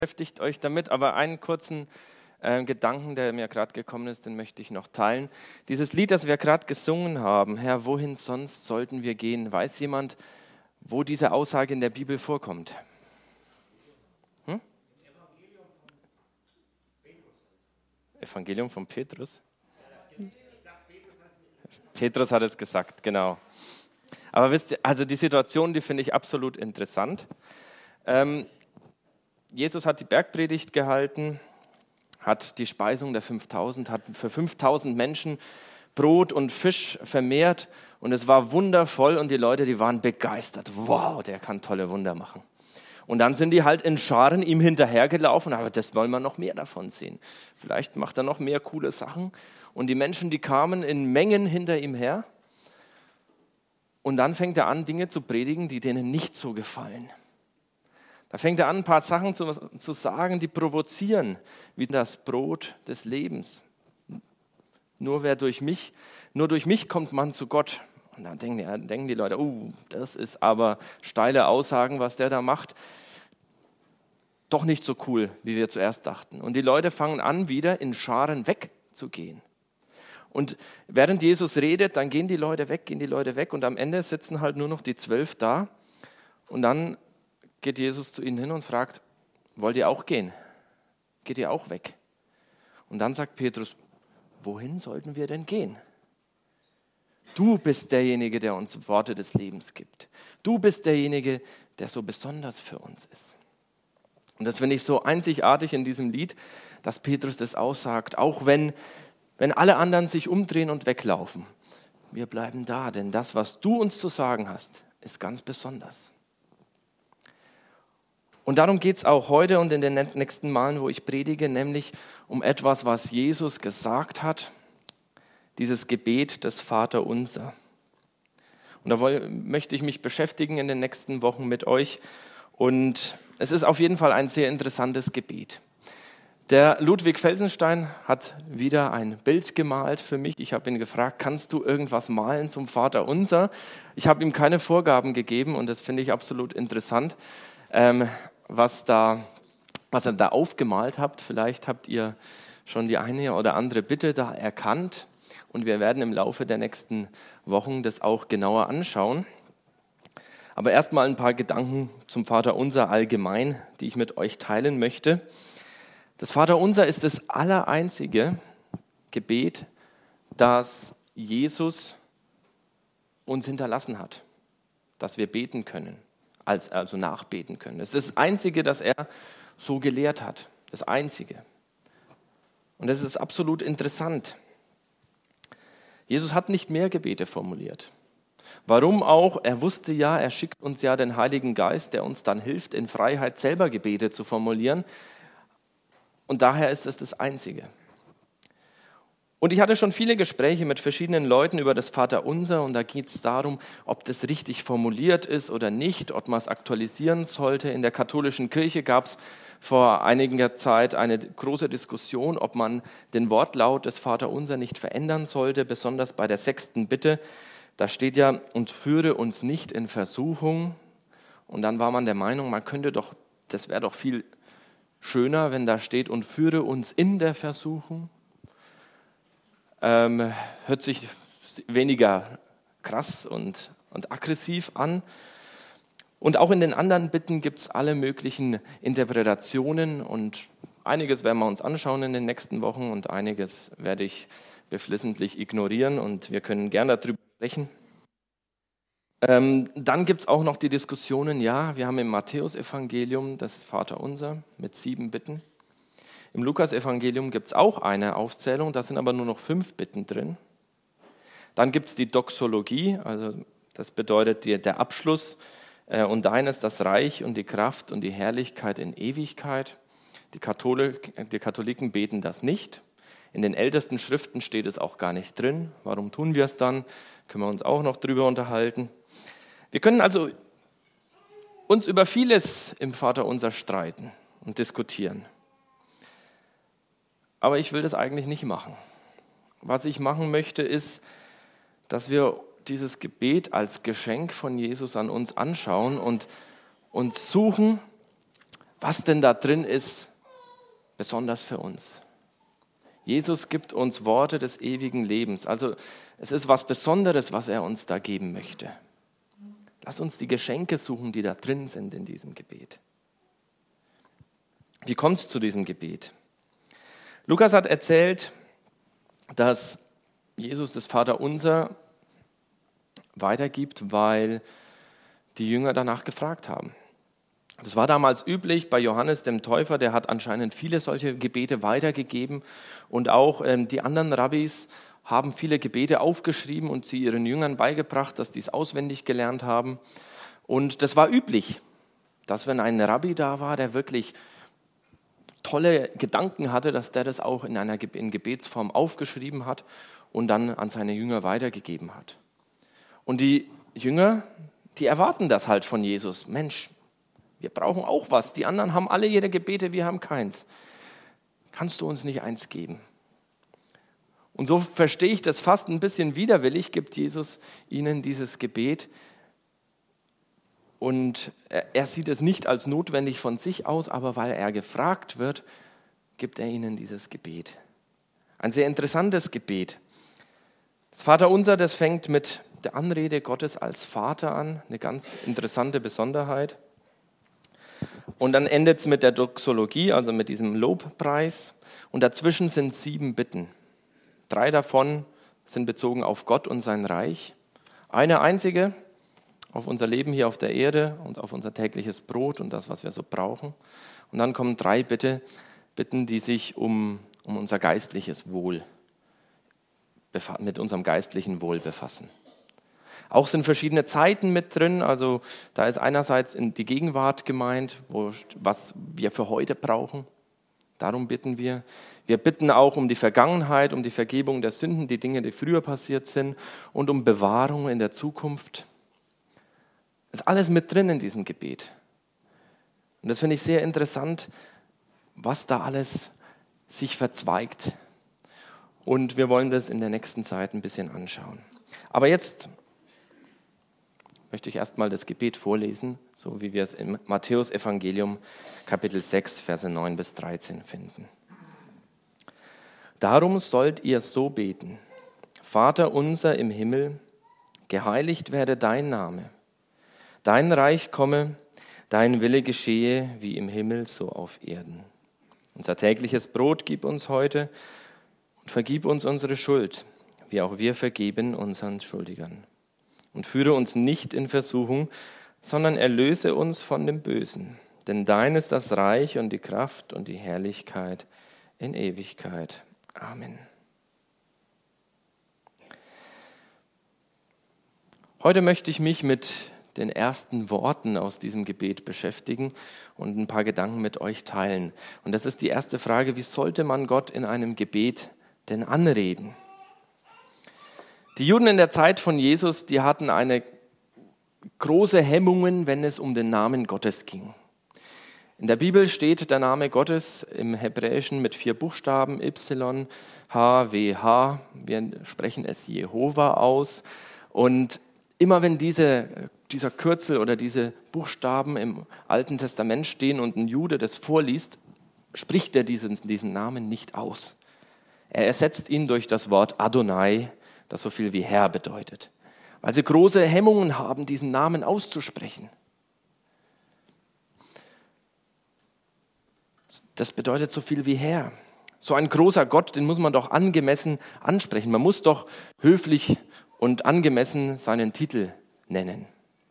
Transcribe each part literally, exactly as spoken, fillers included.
beschäftigt euch damit, aber einen kurzen äh, Gedanken, der mir gerade gekommen ist, den möchte ich noch teilen. Dieses Lied, das wir gerade gesungen haben, Herr, wohin sonst sollten wir gehen? Weiß jemand, wo diese Aussage in der Bibel vorkommt? Hm? Evangelium von Petrus? Petrus hat es gesagt, genau. Aber wisst ihr, also die Situation, die finde ich absolut interessant. Ähm, Jesus hat die Bergpredigt gehalten, hat die Speisung der fünftausend, hat für fünftausend Menschen Brot und Fisch vermehrt und es war wundervoll und die Leute, die waren begeistert. Wow, der kann tolle Wunder machen. Und dann sind die halt in Scharen ihm hinterhergelaufen, aber das wollen wir noch mehr davon sehen. Vielleicht macht er noch mehr coole Sachen. Und die Menschen, die kamen in Mengen hinter ihm her. Und dann fängt er an, Dinge zu predigen, die denen nicht so gefallen. Da fängt er an, ein paar Sachen zu, zu sagen, die provozieren, wie das Brot des Lebens. Nur wer durch mich, nur durch mich kommt man zu Gott. Und dann denken die, denken die Leute, oh, das ist aber steile Aussagen, was der da macht. Doch nicht so cool, wie wir zuerst dachten. Und die Leute fangen an, wieder in Scharen wegzugehen. Und während Jesus redet, dann gehen die Leute weg, gehen die Leute weg und am Ende sitzen halt nur noch die zwölf da. Und dann geht Jesus zu ihnen hin und fragt, wollt ihr auch gehen? Geht ihr auch weg? Und dann sagt Petrus, wohin sollten wir denn gehen? Du bist derjenige, der uns Worte des Lebens gibt. Du bist derjenige, der so besonders für uns ist. Und das finde ich so einzigartig in diesem Lied, dass Petrus das aussagt, auch wenn, wenn alle anderen sich umdrehen und weglaufen. Wir bleiben da, denn das, was du uns zu sagen hast, ist ganz besonders. Und darum geht es auch heute und in den nächsten Malen, wo ich predige, nämlich um etwas, was Jesus gesagt hat, dieses Gebet des Vaterunser. Und da woll, möchte ich mich beschäftigen in den nächsten Wochen mit euch. Und es ist auf jeden Fall ein sehr interessantes Gebet. Der Ludwig Felsenstein hat wieder ein Bild gemalt für mich. Ich habe ihn gefragt, kannst du irgendwas malen zum Vaterunser? Ich habe ihm keine Vorgaben gegeben und das finde ich absolut interessant. Ähm, was, da, was ihr da aufgemalt habt. Vielleicht habt ihr schon die eine oder andere Bitte da erkannt und wir werden im Laufe der nächsten Wochen das auch genauer anschauen. Aber erstmal ein paar Gedanken zum Vaterunser allgemein, die ich mit euch teilen möchte. Das Vaterunser ist das allereinzige Gebet, das Jesus uns hinterlassen hat, dass wir beten können. Als, also nachbeten können. Das ist das Einzige, das er so gelehrt hat. Das Einzige. Und das ist absolut interessant. Jesus hat nicht mehr Gebete formuliert. Warum auch? Er wusste ja, er schickt uns ja den Heiligen Geist, der uns dann hilft, in Freiheit selber Gebete zu formulieren. Und daher ist es das Einzige. Und ich hatte schon viele Gespräche mit verschiedenen Leuten über das Vaterunser und da geht es darum, ob das richtig formuliert ist oder nicht, ob man es aktualisieren sollte. In der katholischen Kirche gab es vor einiger Zeit eine große Diskussion, ob man den Wortlaut des Vaterunser nicht verändern sollte, besonders bei der sechsten Bitte. Da steht ja, und führe uns nicht in Versuchung. Und dann war man der Meinung, man könnte doch, das wäre doch viel schöner, wenn da steht, und führe uns in der Versuchung. Ähm, hört sich weniger krass und, und aggressiv an. Und auch in den anderen Bitten gibt es alle möglichen Interpretationen und einiges werden wir uns anschauen in den nächsten Wochen und einiges werde ich beflissentlich ignorieren und wir können gerne darüber sprechen. Ähm, dann gibt es auch noch die Diskussionen, ja, wir haben im Matthäusevangelium das Vaterunser mit sieben Bitten. Im Lukas-Evangelium gibt es auch eine Aufzählung, da sind aber nur noch fünf Bitten drin. Dann gibt es die Doxologie, also das bedeutet die, der Abschluss. Äh, und dein ist das Reich und die Kraft und die Herrlichkeit in Ewigkeit. Die, Katholik, die Katholiken beten das nicht. In den ältesten Schriften steht es auch gar nicht drin. Warum tun wir es dann? Können wir uns auch noch drüber unterhalten. Wir können also uns über vieles im Vaterunser streiten und diskutieren. Aber ich will das eigentlich nicht machen. Was ich machen möchte, ist, dass wir dieses Gebet als Geschenk von Jesus an uns anschauen und, und suchen, was denn da drin ist, besonders für uns. Jesus gibt uns Worte des ewigen Lebens. Also es ist was Besonderes, was er uns da geben möchte. Lass uns die Geschenke suchen, die da drin sind in diesem Gebet. Wie kommt es zu diesem Gebet? Lukas hat erzählt, dass Jesus das Vaterunser weitergibt, weil die Jünger danach gefragt haben. Das war damals üblich bei Johannes dem Täufer, der hat anscheinend viele solche Gebete weitergegeben und auch ähm, die anderen Rabbis haben viele Gebete aufgeschrieben und sie ihren Jüngern beigebracht, dass die es auswendig gelernt haben. Und das war üblich, dass wenn ein Rabbi da war, der wirklich tolle Gedanken hatte, dass der das auch in einer in Gebetsform aufgeschrieben hat und dann an seine Jünger weitergegeben hat. Und die Jünger, die erwarten das halt von Jesus. Mensch, wir brauchen auch was. Die anderen haben alle ihre Gebete, wir haben keins. Kannst du uns nicht eins geben? Und so verstehe ich das fast ein bisschen widerwillig, gibt Jesus ihnen dieses Gebet. Und er sieht es nicht als notwendig von sich aus, aber weil er gefragt wird, gibt er ihnen dieses Gebet. Ein sehr interessantes Gebet. Das Vaterunser, das fängt mit der Anrede Gottes als Vater an, eine ganz interessante Besonderheit. Und dann endet es mit der Doxologie, also mit diesem Lobpreis. Und dazwischen sind sieben Bitten. Drei davon sind bezogen auf Gott und sein Reich. Eine einzige auf unser Leben hier auf der Erde und auf unser tägliches Brot und das, was wir so brauchen. Und dann kommen drei Bitte, Bitten, die sich um, um unser geistliches Wohl, mit unserem geistlichen Wohl befassen. Auch sind verschiedene Zeiten mit drin, also da ist einerseits die Gegenwart gemeint, wo, was wir für heute brauchen. Darum bitten wir. Wir bitten auch um die Vergangenheit, um die Vergebung der Sünden, die Dinge, die früher passiert sind und um Bewahrung in der Zukunft. Ist alles mit drin in diesem Gebet. Und das finde ich sehr interessant, was da alles sich verzweigt. Und wir wollen das in der nächsten Zeit ein bisschen anschauen. Aber jetzt möchte ich erstmal das Gebet vorlesen, so wie wir es im Matthäus-Evangelium Kapitel sechs, Verse neun bis dreizehn finden. Darum sollt ihr so beten: Vater unser im Himmel, geheiligt werde dein Name. Dein Reich komme, dein Wille geschehe, wie im Himmel, so auf Erden. Unser tägliches Brot gib uns heute und vergib uns unsere Schuld, wie auch wir vergeben unseren Schuldigern. Und führe uns nicht in Versuchung, sondern erlöse uns von dem Bösen. Denn dein ist das Reich und die Kraft und die Herrlichkeit in Ewigkeit. Amen. Heute möchte ich mich mit den ersten Worten aus diesem Gebet beschäftigen und ein paar Gedanken mit euch teilen. Und das ist die erste Frage: Wie sollte man Gott in einem Gebet denn anreden? Die Juden in der Zeit von Jesus, die hatten eine große Hemmungen, wenn es um den Namen Gottes ging. In der Bibel steht der Name Gottes im Hebräischen mit vier Buchstaben, Y, H, W, H. Wir sprechen es Jehova aus. Und immer wenn diese, dieser Kürzel oder diese Buchstaben im Alten Testament stehen und ein Jude das vorliest, spricht er diesen, diesen Namen nicht aus. Er ersetzt ihn durch das Wort Adonai, das so viel wie Herr bedeutet, weil sie große Hemmungen haben, diesen Namen auszusprechen. Das bedeutet so viel wie Herr. So ein großer Gott, den muss man doch angemessen ansprechen. Man muss doch höflich und angemessen seinen Titel nennen.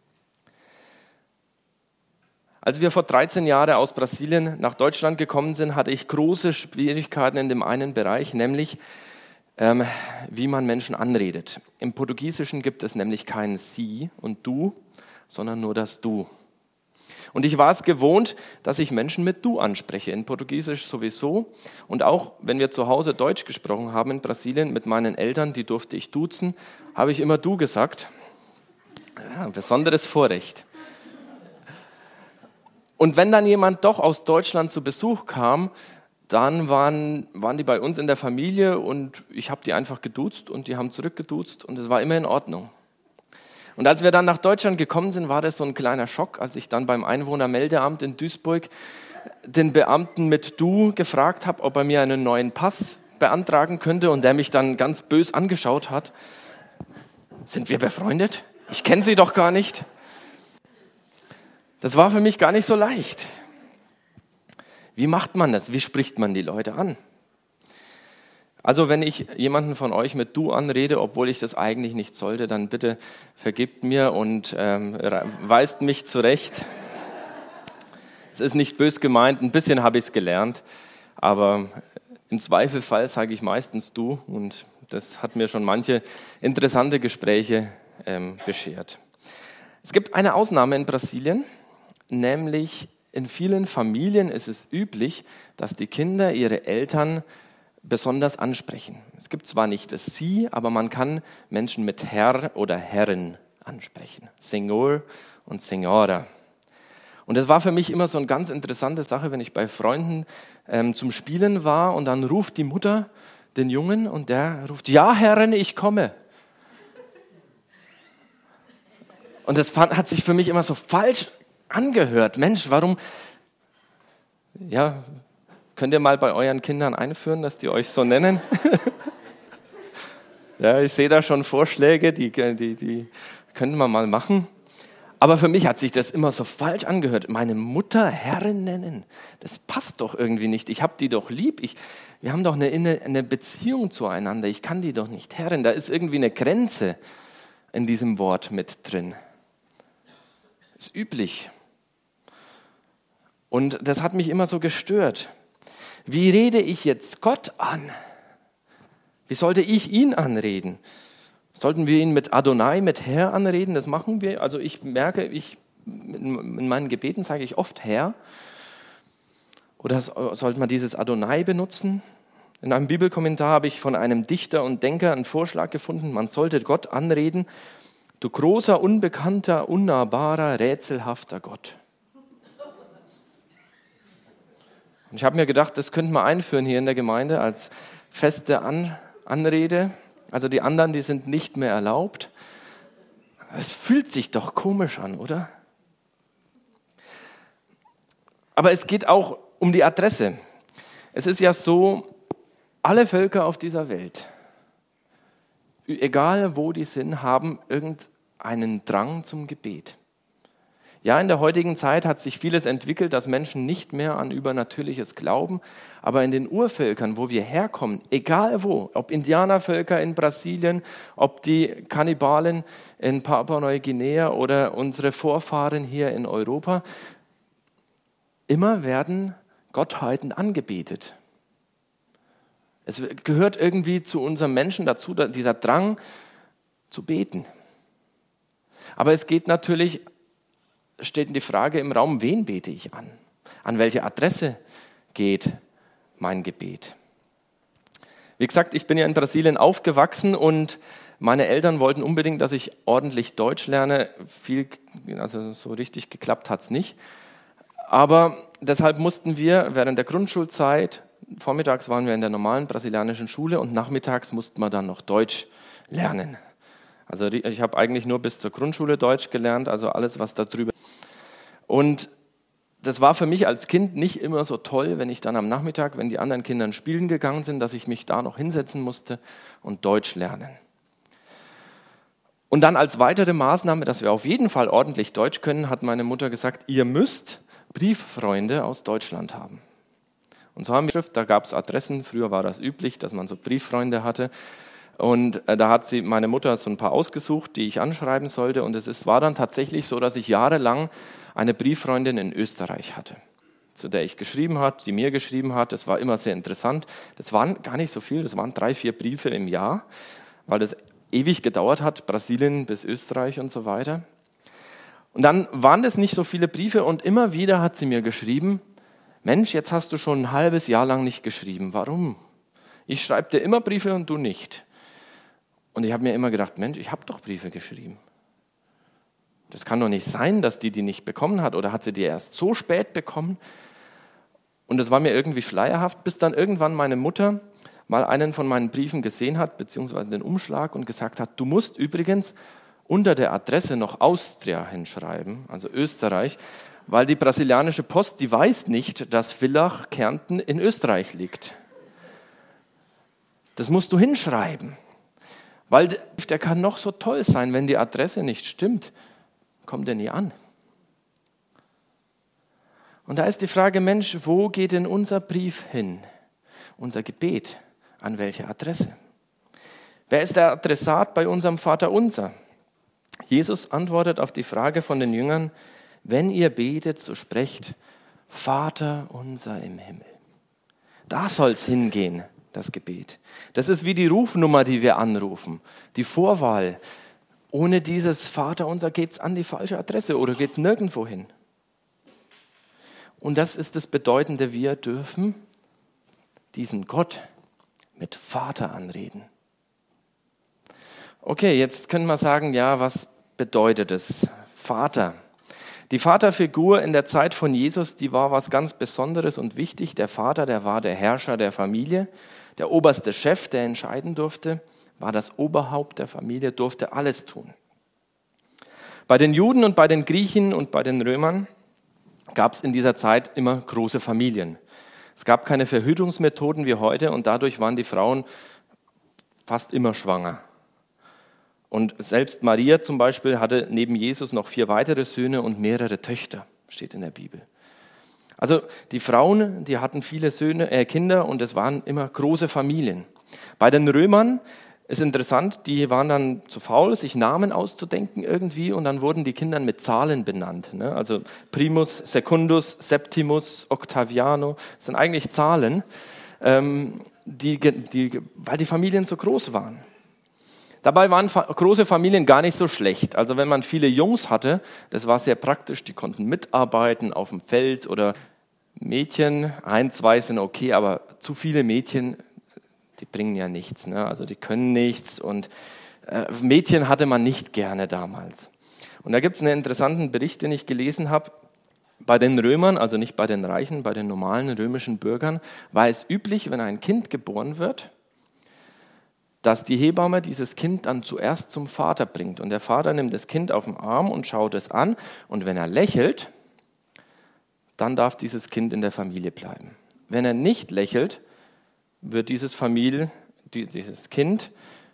Als wir vor dreizehn Jahren aus Brasilien nach Deutschland gekommen sind, hatte ich große Schwierigkeiten in dem einen Bereich, nämlich ähm, wie man Menschen anredet. Im Portugiesischen gibt es nämlich kein Sie und Du, sondern nur das Du. Und ich war es gewohnt, dass ich Menschen mit Du anspreche, in Portugiesisch sowieso. Und auch wenn wir zu Hause Deutsch gesprochen haben in Brasilien mit meinen Eltern, die durfte ich duzen, habe ich immer Du gesagt. Ja, ein besonderes Vorrecht. Und wenn dann jemand doch aus Deutschland zu Besuch kam, dann waren, waren die bei uns in der Familie und ich habe die einfach geduzt und die haben zurückgeduzt und es war immer in Ordnung. Und als wir dann nach Deutschland gekommen sind, war das so ein kleiner Schock, als ich dann beim Einwohnermeldeamt in Duisburg den Beamten mit Du gefragt habe, ob er mir einen neuen Pass beantragen könnte und der mich dann ganz bös angeschaut hat. Sind wir befreundet? Ich kenne Sie doch gar nicht. Das war für mich gar nicht so leicht. Wie macht man das? Wie spricht man die Leute an? Also wenn ich jemanden von euch mit Du anrede, obwohl ich das eigentlich nicht sollte, dann bitte vergebt mir und ähm, weist mich zurecht. Es ist nicht bös gemeint, ein bisschen habe ich es gelernt, aber im Zweifelfall sage ich meistens Du und das hat mir schon manche interessante Gespräche ähm, beschert. Es gibt eine Ausnahme in Brasilien, nämlich in vielen Familien ist es üblich, dass die Kinder ihre Eltern besonders ansprechen. Es gibt zwar nicht das Sie, aber man kann Menschen mit Herr oder Herrin ansprechen. Senor und Senora. Und das war für mich immer so eine ganz interessante Sache, wenn ich bei Freunden ähm, zum Spielen war und dann ruft die Mutter den Jungen und der ruft, ja Herrin, ich komme. Und das fand, hat sich für mich immer so falsch angehört. Mensch, warum, ja, könnt ihr mal bei euren Kindern einführen, dass die euch so nennen? Ja, ich sehe da schon Vorschläge, die, die, die könnten wir mal machen. Aber für mich hat sich das immer so falsch angehört. Meine Mutter Herrin nennen, das passt doch irgendwie nicht. Ich habe die doch lieb. Ich, wir haben doch eine, eine Beziehung zueinander. Ich kann die doch nicht Herrin. Da ist irgendwie eine Grenze in diesem Wort mit drin. Das ist üblich. Und das hat mich immer so gestört. Wie rede ich jetzt Gott an? Wie sollte ich ihn anreden? Sollten wir ihn mit Adonai, mit Herr anreden? Das machen wir. Also ich merke, ich, in meinen Gebeten sage ich oft Herr. Oder sollte man dieses Adonai benutzen? In einem Bibelkommentar habe ich von einem Dichter und Denker einen Vorschlag gefunden, man sollte Gott anreden, du großer, unbekannter, unnahbarer, rätselhafter Gott. Und ich habe mir gedacht, das könnte man einführen hier in der Gemeinde als feste An- Anrede. Also die anderen, die sind nicht mehr erlaubt. Es fühlt sich doch komisch an, oder? Aber es geht auch um die Adresse. Es ist ja so, alle Völker auf dieser Welt, egal wo die sind, haben irgendeinen Drang zum Gebet. Ja, in der heutigen Zeit hat sich vieles entwickelt, dass Menschen nicht mehr an Übernatürliches glauben. Aber in den Urvölkern, wo wir herkommen, egal wo, ob Indianervölker in Brasilien, ob die Kannibalen in Papua-Neuguinea oder unsere Vorfahren hier in Europa, immer werden Gottheiten angebetet. Es gehört irgendwie zu unserem Menschen dazu, dieser Drang zu beten. Aber es geht natürlich, steht die Frage im Raum, wen bete ich an? An welche Adresse geht mein Gebet? Wie gesagt, ich bin ja in Brasilien aufgewachsen und meine Eltern wollten unbedingt, dass ich ordentlich Deutsch lerne. Viel, also so richtig geklappt hat es nicht. Aber deshalb mussten wir während der Grundschulzeit, vormittags waren wir in der normalen brasilianischen Schule und nachmittags mussten wir dann noch Deutsch lernen. Also ich habe eigentlich nur bis zur Grundschule Deutsch gelernt, also alles, was da drüber. Und das war für mich als Kind nicht immer so toll, wenn ich dann am Nachmittag, wenn die anderen Kinder spielen gegangen sind, dass ich mich da noch hinsetzen musste und Deutsch lernen. Und dann als weitere Maßnahme, dass wir auf jeden Fall ordentlich Deutsch können, hat meine Mutter gesagt, ihr müsst Brieffreunde aus Deutschland haben. Und so haben wir, da gab es Adressen, früher war das üblich, dass man so Brieffreunde hatte. Und da hat sie meine Mutter so ein paar ausgesucht, die ich anschreiben sollte. Und es ist, war dann tatsächlich so, dass ich jahrelang eine Brieffreundin in Österreich hatte, zu der ich geschrieben habe, die mir geschrieben hat. Das war immer sehr interessant. Das waren gar nicht so viel, das waren drei, vier Briefe im Jahr, weil das ewig gedauert hat, Brasilien bis Österreich und so weiter. Und dann waren das nicht so viele Briefe und immer wieder hat sie mir geschrieben, Mensch, jetzt hast du schon ein halbes Jahr lang nicht geschrieben. Warum? Ich schreibe dir immer Briefe und du nicht. Und ich habe mir immer gedacht, Mensch, ich habe doch Briefe geschrieben. Das kann doch nicht sein, dass die die nicht bekommen hat. Oder hat sie die erst so spät bekommen? Und das war mir irgendwie schleierhaft, bis dann irgendwann meine Mutter mal einen von meinen Briefen gesehen hat, beziehungsweise den Umschlag und gesagt hat, du musst übrigens unter der Adresse noch Austria hinschreiben, also Österreich, weil die brasilianische Post, die weiß nicht, dass Villach, Kärnten in Österreich liegt. Das musst du hinschreiben, weil der kann noch so toll sein, wenn die Adresse nicht stimmt, kommt er nie an. Und da ist die Frage, Mensch, wo geht denn unser Brief hin? Unser Gebet, an welche Adresse? Wer ist der Adressat bei unserem Vaterunser? Jesus antwortet auf die Frage von den Jüngern, wenn ihr betet, so sprecht, Vater unser im Himmel. Da soll es hingehen, das Gebet. Das ist wie die Rufnummer, die wir anrufen, die Vorwahl. Ohne dieses Vater unser geht es an die falsche Adresse oder geht nirgendwo hin. Und das ist das Bedeutende, wir dürfen diesen Gott mit Vater anreden. Okay, jetzt können wir sagen, ja, was bedeutet es? Vater. Die Vaterfigur in der Zeit von Jesus, die war was ganz Besonderes und wichtig. Der Vater, der war der Herrscher der Familie, der oberste Chef, der entscheiden durfte, war das Oberhaupt der Familie, durfte alles tun. Bei den Juden und bei den Griechen und bei den Römern gab es in dieser Zeit immer große Familien. Es gab keine Verhütungsmethoden wie heute und dadurch waren die Frauen fast immer schwanger. Und selbst Maria zum Beispiel hatte neben Jesus noch vier weitere Söhne und mehrere Töchter, steht in der Bibel. Also die Frauen, die hatten viele Söhne, äh, Kinder und es waren immer große Familien. Bei den Römern ist interessant, die waren dann zu faul, sich Namen auszudenken irgendwie und dann wurden die Kinder mit Zahlen benannt. Ne? Also Primus, Secundus, Septimus, Octaviano, das sind eigentlich Zahlen, ähm, die, die, weil die Familien so groß waren. Dabei waren fa- große Familien gar nicht so schlecht. Also wenn man viele Jungs hatte, das war sehr praktisch, die konnten mitarbeiten auf dem Feld oder Mädchen, ein, zwei sind okay, aber zu viele Mädchen, die bringen ja nichts, ne? Also die können nichts und äh, Mädchen hatte man nicht gerne damals. Und da gibt es einen interessanten Bericht, den ich gelesen habe. Bei den Römern, also nicht bei den Reichen, bei den normalen römischen Bürgern, war es üblich, wenn ein Kind geboren wird, dass die Hebamme dieses Kind dann zuerst zum Vater bringt. Und der Vater nimmt das Kind auf den Arm und schaut es an. Und wenn er lächelt, dann darf dieses Kind in der Familie bleiben. Wenn er nicht lächelt, wird dieses Familie, dieses Kind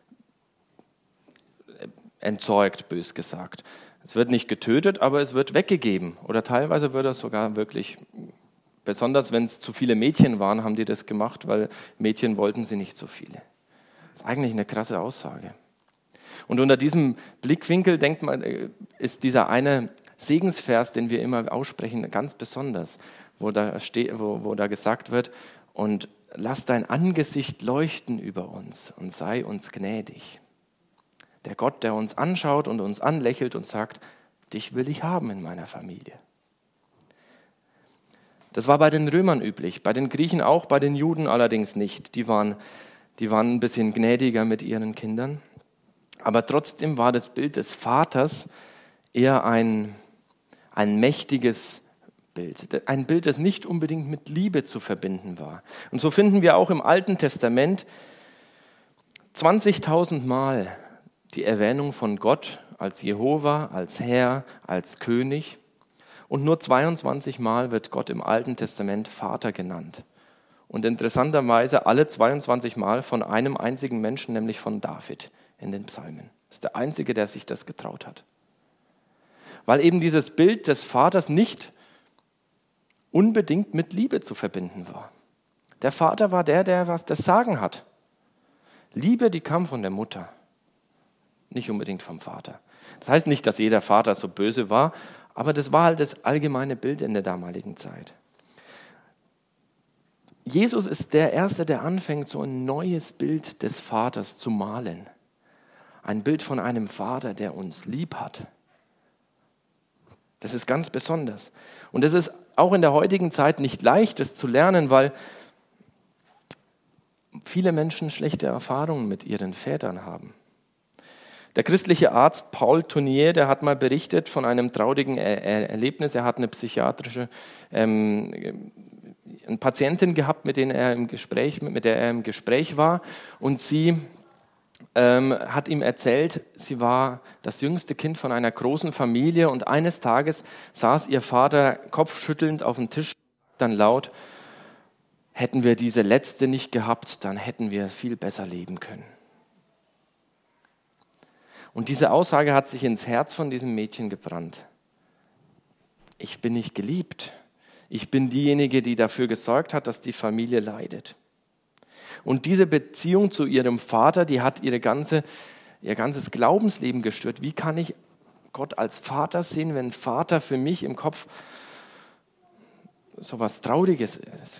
entzeugt, bös gesagt. Es wird nicht getötet, aber es wird weggegeben. Oder teilweise wird das sogar wirklich, besonders wenn es zu viele Mädchen waren, haben die das gemacht, weil Mädchen wollten sie nicht so viele. Das ist eigentlich eine krasse Aussage. Und unter diesem Blickwinkel denkt man, ist dieser eine Segensvers, den wir immer aussprechen, ganz besonders, wo da, steht, wo, wo da gesagt wird, und lass dein Angesicht leuchten über uns und sei uns gnädig. Der Gott, der uns anschaut und uns anlächelt und sagt, dich will ich haben in meiner Familie. Das war bei den Römern üblich, bei den Griechen auch, bei den Juden allerdings nicht. Die waren Die waren ein bisschen gnädiger mit ihren Kindern. Aber trotzdem war das Bild des Vaters eher ein, ein mächtiges Bild. Ein Bild, das nicht unbedingt mit Liebe zu verbinden war. Und so finden wir auch im Alten Testament zwanzigtausend Mal die Erwähnung von Gott als Jehova, als Herr, als König. Und nur zweiundzwanzig Mal wird Gott im Alten Testament Vater genannt. Und interessanterweise alle zweiundzwanzig Mal von einem einzigen Menschen, nämlich von David in den Psalmen. Das ist der Einzige, der sich das getraut hat. Weil eben dieses Bild des Vaters nicht unbedingt mit Liebe zu verbinden war. Der Vater war der, der was das Sagen hat. Liebe, die kam von der Mutter, nicht unbedingt vom Vater. Das heißt nicht, dass jeder Vater so böse war, aber das war halt das allgemeine Bild in der damaligen Zeit. Jesus ist der Erste, der anfängt, so ein neues Bild des Vaters zu malen. Ein Bild von einem Vater, der uns lieb hat. Das ist ganz besonders. Und es ist auch in der heutigen Zeit nicht leicht, das zu lernen, weil viele Menschen schlechte Erfahrungen mit ihren Vätern haben. Der christliche Arzt Paul Tournier, der hat mal berichtet von einem traurigen er- er- Erlebnis. Er hat eine psychiatrische ähm, eine Patientin gehabt, mit der er im Gespräch, mit der er im Gespräch war, und sie ähm, hat ihm erzählt, sie war das jüngste Kind von einer großen Familie und eines Tages saß ihr Vater kopfschüttelnd auf dem Tisch, dann laut: Hätten wir diese letzte nicht gehabt, dann hätten wir viel besser leben können. Und diese Aussage hat sich ins Herz von diesem Mädchen gebrannt. Ich bin nicht geliebt. Ich bin diejenige, die dafür gesorgt hat, dass die Familie leidet. Und diese Beziehung zu ihrem Vater, die hat ihre ganze, ihr ganzes Glaubensleben gestört. Wie kann ich Gott als Vater sehen, wenn Vater für mich im Kopf so was Trauriges ist?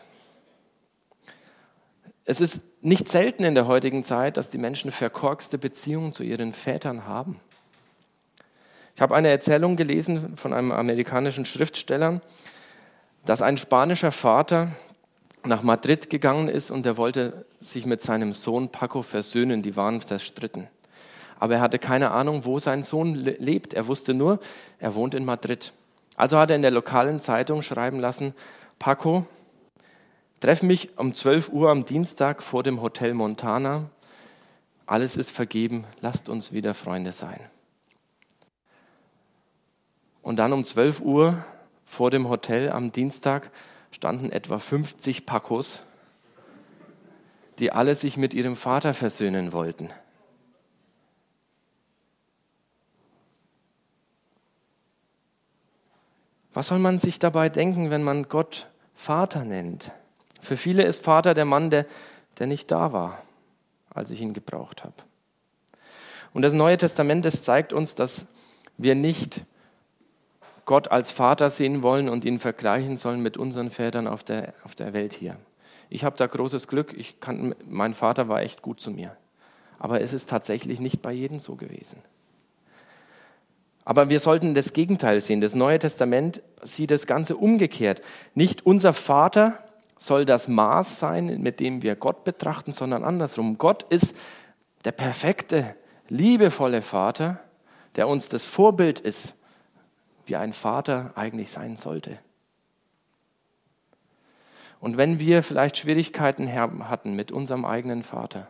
Es ist nicht selten in der heutigen Zeit, dass die Menschen verkorkste Beziehungen zu ihren Vätern haben. Ich habe eine Erzählung gelesen von einem amerikanischen Schriftsteller, dass ein spanischer Vater nach Madrid gegangen ist und er wollte sich mit seinem Sohn Paco versöhnen. Die waren zerstritten. Aber er hatte keine Ahnung, wo sein Sohn lebt. Er wusste nur, er wohnt in Madrid. Also hat er in der lokalen Zeitung schreiben lassen: Paco, treff mich um zwölf Uhr am Dienstag vor dem Hotel Montana. Alles ist vergeben, lasst uns wieder Freunde sein. Und dann um zwölf Uhr vor dem Hotel am Dienstag standen etwa fünfzig Pacos, die alle sich mit ihrem Vater versöhnen wollten. Was soll man sich dabei denken, wenn man Gott Vater nennt? Für viele ist Vater der Mann, der, der nicht da war, als ich ihn gebraucht habe. Und das Neue Testament, das zeigt uns, dass wir nicht Gott als Vater sehen wollen und ihn vergleichen sollen mit unseren Vätern auf der, auf der Welt hier. Ich habe da großes Glück, ich kann, mein Vater war echt gut zu mir. Aber es ist tatsächlich nicht bei jedem so gewesen. Aber wir sollten das Gegenteil sehen. Das Neue Testament sieht das Ganze umgekehrt. Nicht unser Vater soll das Maß sein, mit dem wir Gott betrachten, sondern andersrum. Gott ist der perfekte, liebevolle Vater, der uns das Vorbild ist, wie ein Vater eigentlich sein sollte. Und wenn wir vielleicht Schwierigkeiten hatten mit unserem eigenen Vater,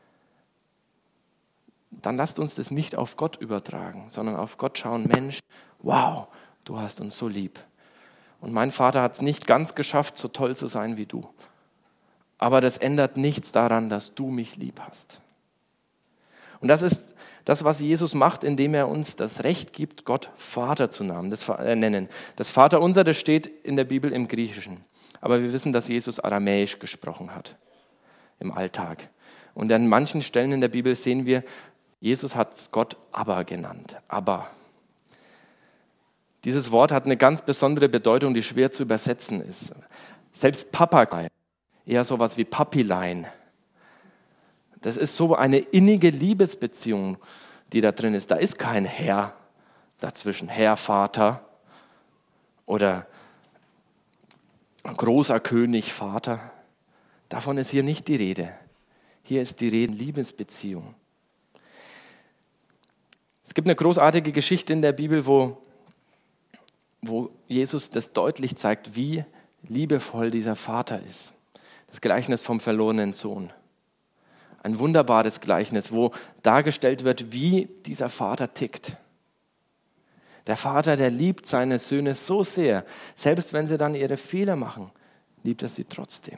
dann lasst uns das nicht auf Gott übertragen, sondern auf Gott schauen: Mensch, wow, du hast uns so lieb. Und mein Vater hat es nicht ganz geschafft, so toll zu sein wie du. Aber das ändert nichts daran, dass du mich lieb hast. Und das ist das, was Jesus macht, indem er uns das Recht gibt, Gott Vater zu nennen. Das, äh, nennen. Das Vaterunser, das steht in der Bibel im Griechischen. Aber wir wissen, dass Jesus Aramäisch gesprochen hat im Alltag. Und an manchen Stellen in der Bibel sehen wir, Jesus hat Gott Abba genannt. Abba. Dieses Wort hat eine ganz besondere Bedeutung, die schwer zu übersetzen ist. Selbst Papagei, eher sowas wie Papilein. Das ist so eine innige Liebesbeziehung, die da drin ist. Da ist kein Herr dazwischen, Herr, Vater oder großer König, Vater. Davon ist hier nicht die Rede. Hier ist die Rede Liebesbeziehung. Es gibt eine großartige Geschichte in der Bibel, wo, wo Jesus das deutlich zeigt, wie liebevoll dieser Vater ist. Das Gleichnis vom verlorenen Sohn. Ein wunderbares Gleichnis, wo dargestellt wird, wie dieser Vater tickt. Der Vater, der liebt seine Söhne so sehr, selbst wenn sie dann ihre Fehler machen, liebt er sie trotzdem.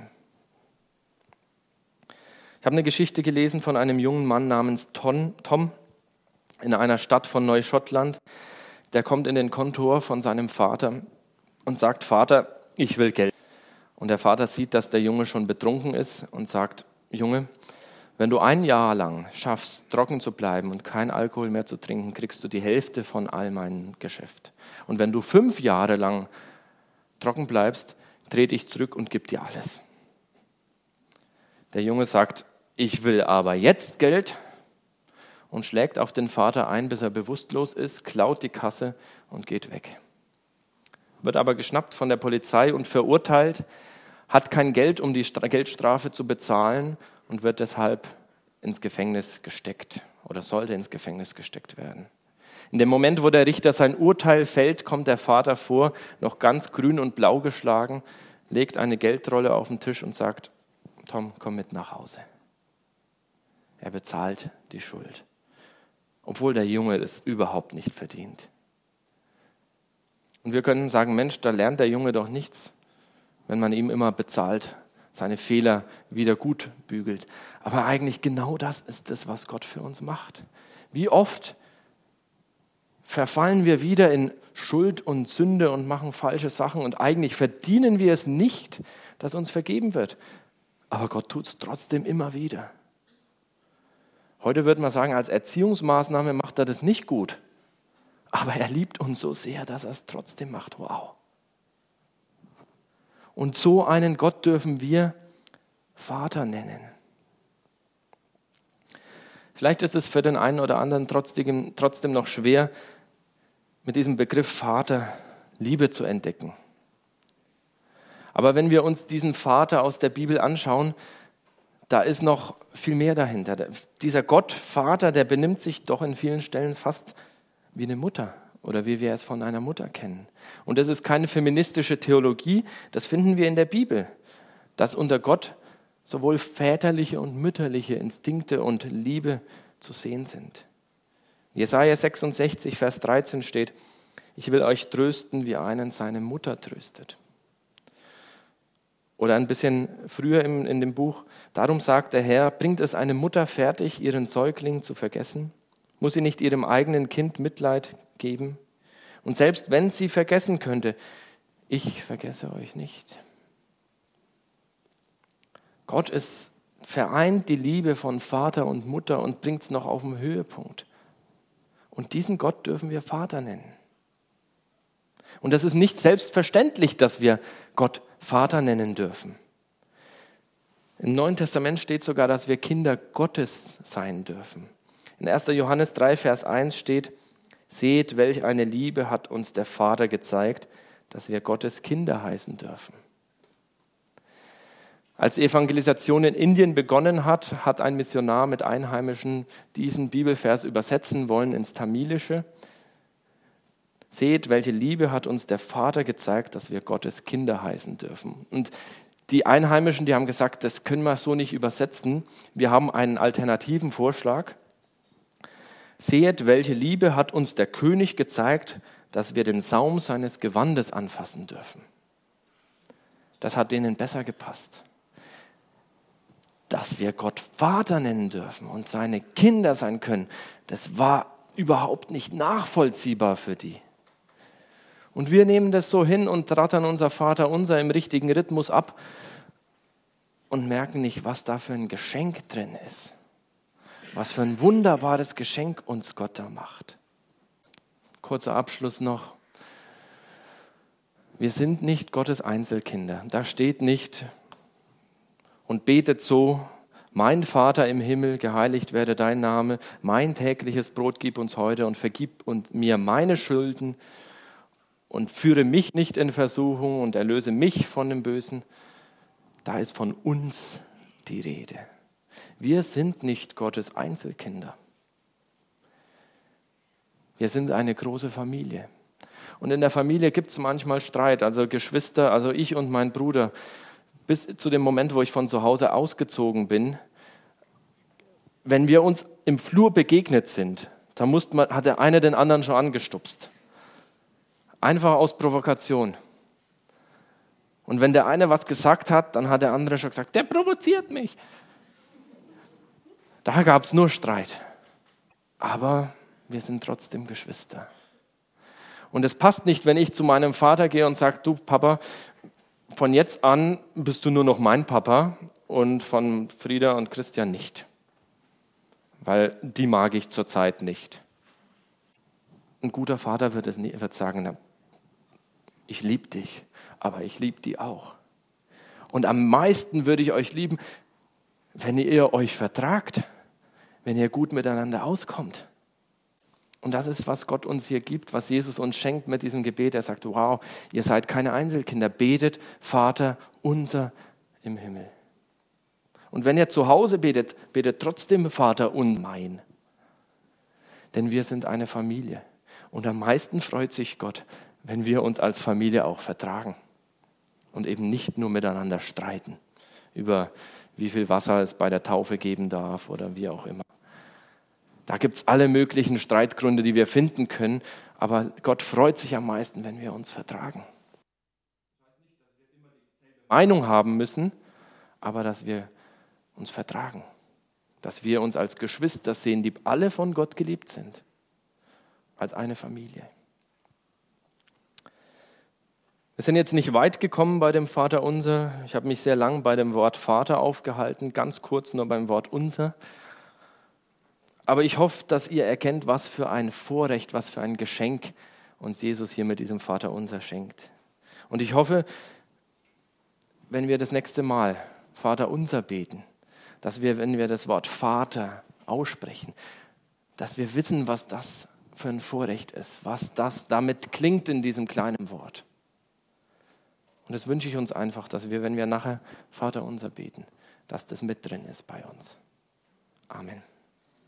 Ich habe eine Geschichte gelesen von einem jungen Mann namens Tom, Tom in einer Stadt von Neuschottland. Der kommt in den Kontor von seinem Vater und sagt: Vater, ich will Geld. Und der Vater sieht, dass der Junge schon betrunken ist und sagt: Junge, wenn du ein Jahr lang schaffst, trocken zu bleiben und kein Alkohol mehr zu trinken, kriegst du die Hälfte von all meinem Geschäft. Und wenn du fünf Jahre lang trocken bleibst, dreh dich zurück und gib dir alles. Der Junge sagt: Ich will aber jetzt Geld, und schlägt auf den Vater ein, bis er bewusstlos ist, klaut die Kasse und geht weg. Wird aber geschnappt von der Polizei und verurteilt, hat kein Geld, um die Geldstrafe zu bezahlen und wird deshalb ins Gefängnis gesteckt oder sollte ins Gefängnis gesteckt werden. In dem Moment, wo der Richter sein Urteil fällt, kommt der Vater vor, noch ganz grün und blau geschlagen, legt eine Geldrolle auf den Tisch und sagt: Tom, komm mit nach Hause. Er bezahlt die Schuld, obwohl der Junge es überhaupt nicht verdient. Und wir können sagen, Mensch, da lernt der Junge doch nichts, wenn man ihm immer bezahlt, seine Fehler wieder gut bügelt. Aber eigentlich genau das ist es, was Gott für uns macht. Wie oft verfallen wir wieder in Schuld und Sünde und machen falsche Sachen und eigentlich verdienen wir es nicht, dass uns vergeben wird. Aber Gott tut es trotzdem immer wieder. Heute würde man sagen, als Erziehungsmaßnahme macht er das nicht gut. Aber er liebt uns so sehr, dass er es trotzdem macht. Wow. Und so einen Gott dürfen wir Vater nennen. Vielleicht ist es für den einen oder anderen trotzdem, trotzdem noch schwer, mit diesem Begriff Vater Liebe zu entdecken. Aber wenn wir uns diesen Vater aus der Bibel anschauen, da ist noch viel mehr dahinter. Dieser Gott, Vater, der benimmt sich doch in vielen Stellen fast wie eine Mutter oder wie wir es von einer Mutter kennen. Und das ist keine feministische Theologie, das finden wir in der Bibel, dass unter Gott sowohl väterliche und mütterliche Instinkte und Liebe zu sehen sind. Jesaja sechsundsechzig, Vers dreizehn steht: Ich will euch trösten, wie einen seine Mutter tröstet. Oder ein bisschen früher in, in dem Buch: Darum sagt der Herr, bringt es eine Mutter fertig, ihren Säugling zu vergessen? Muss sie nicht ihrem eigenen Kind Mitleid geben? Und selbst wenn sie vergessen könnte, ich vergesse euch nicht. Gott ist, vereint die Liebe von Vater und Mutter und bringt es noch auf den Höhepunkt. Und diesen Gott dürfen wir Vater nennen. Und das ist nicht selbstverständlich, dass wir Gott Vater nennen dürfen. Im Neuen Testament steht sogar, dass wir Kinder Gottes sein dürfen. In erster Johannes drei, Vers eins steht: Seht, welch eine Liebe hat uns der Vater gezeigt, dass wir Gottes Kinder heißen dürfen. Als Evangelisation in Indien begonnen hat, hat ein Missionar mit Einheimischen diesen Bibelvers übersetzen wollen ins Tamilische. Seht, welche Liebe hat uns der Vater gezeigt, dass wir Gottes Kinder heißen dürfen. Und die Einheimischen, die haben gesagt, das können wir so nicht übersetzen. Wir haben einen alternativen Vorschlag. Seht, welche Liebe hat uns der König gezeigt, dass wir den Saum seines Gewandes anfassen dürfen. Das hat denen besser gepasst. Dass wir Gott Vater nennen dürfen und seine Kinder sein können, das war überhaupt nicht nachvollziehbar für die. Und wir nehmen das so hin und rattern unser Vater unser im richtigen Rhythmus ab und merken nicht, was da für ein Geschenk drin ist. Was für ein wunderbares Geschenk uns Gott da macht. Kurzer Abschluss noch. Wir sind nicht Gottes Einzelkinder. Da steht nicht: Und betet so: Mein Vater im Himmel, geheiligt werde dein Name, mein tägliches Brot gib uns heute und vergib und mir meine Schulden und führe mich nicht in Versuchung und erlöse mich von dem Bösen. Da ist von uns die Rede. Wir sind nicht Gottes Einzelkinder. Wir sind eine große Familie. Und in der Familie gibt es manchmal Streit, also Geschwister, also ich und mein Bruder. Bis zu dem Moment, wo ich von zu Hause ausgezogen bin, wenn wir uns im Flur begegnet sind, da musste man, hat der eine den anderen schon angestupst. Einfach aus Provokation. Und wenn der eine was gesagt hat, dann hat der andere schon gesagt, der provoziert mich. Da gab es nur Streit. Aber wir sind trotzdem Geschwister. Und es passt nicht, wenn ich zu meinem Vater gehe und sage: Du Papa, von jetzt an bist du nur noch mein Papa und von Frieda und Christian nicht. Weil die mag ich zurzeit nicht. Ein guter Vater wird, es nie, wird sagen: Ich liebe dich, aber ich liebe die auch. Und am meisten würde ich euch lieben, wenn ihr euch vertragt, wenn ihr gut miteinander auskommt. Und das ist, was Gott uns hier gibt, was Jesus uns schenkt mit diesem Gebet. Er sagt: Wow, ihr seid keine Einzelkinder, betet Vater unser im Himmel. Und wenn ihr zu Hause betet, betet trotzdem Vater und mein. Denn wir sind eine Familie. Und am meisten freut sich Gott, wenn wir uns als Familie auch vertragen und eben nicht nur miteinander streiten über wie viel Wasser es bei der Taufe geben darf oder wie auch immer. Da gibt es alle möglichen Streitgründe, die wir finden können, aber Gott freut sich am meisten, wenn wir uns vertragen. Meinung haben müssen, aber dass wir uns vertragen. Dass wir uns als Geschwister sehen, die alle von Gott geliebt sind. Als eine Familie. Wir sind jetzt nicht weit gekommen bei dem Vaterunser. Ich habe mich sehr lang bei dem Wort Vater aufgehalten, ganz kurz nur beim Wort Unser. Aber ich hoffe, dass ihr erkennt, was für ein Vorrecht, was für ein Geschenk uns Jesus hier mit diesem Vaterunser schenkt. Und ich hoffe, wenn wir das nächste Mal Vaterunser beten, dass wir, wenn wir das Wort Vater aussprechen, dass wir wissen, was das für ein Vorrecht ist, was das damit klingt in diesem kleinen Wort. Und das wünsche ich uns einfach, dass wir, wenn wir nachher Vaterunser beten, dass das mit drin ist bei uns. Amen.